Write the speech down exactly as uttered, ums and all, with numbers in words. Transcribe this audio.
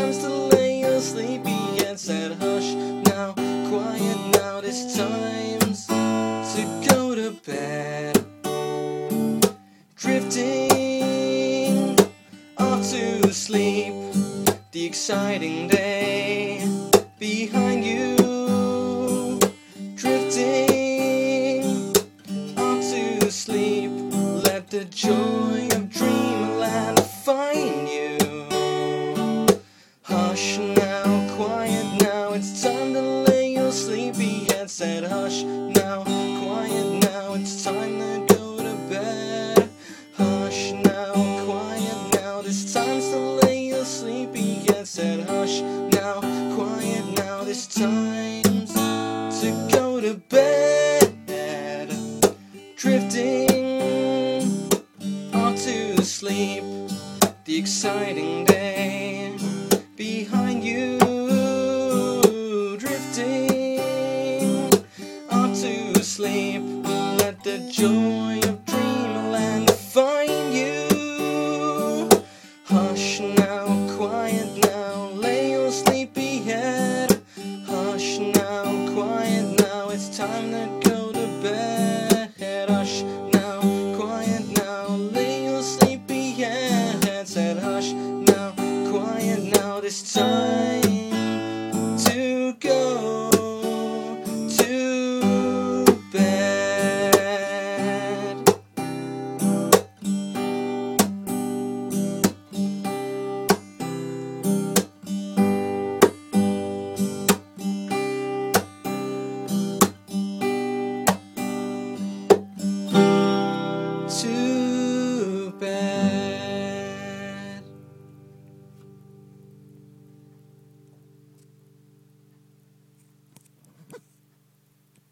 time's to lay your sleepy head. Said hush now, quiet now, it's time's to go to bed. Drifting off to sleep, the exciting day behind you. Drifting off to sleep, let the joy of dreamland find you. Hush now, quiet now, it's time to lay your sleepy head. Said hush now, quiet now, it's time to go to bed. Hush now, quiet now, this time's to lay your sleepy head. Said hush now, quiet now, this time's to go to bed. Drifting off to sleep, the exciting day behind you. Drifting off to sleep, let the joy of dreamland find you. Hush now, quiet now, lay your sleepy head. Hush now, quiet now, it's time to go to bed. Hush now, quiet now, lay your sleepy head. Said hush now, quiet now, this time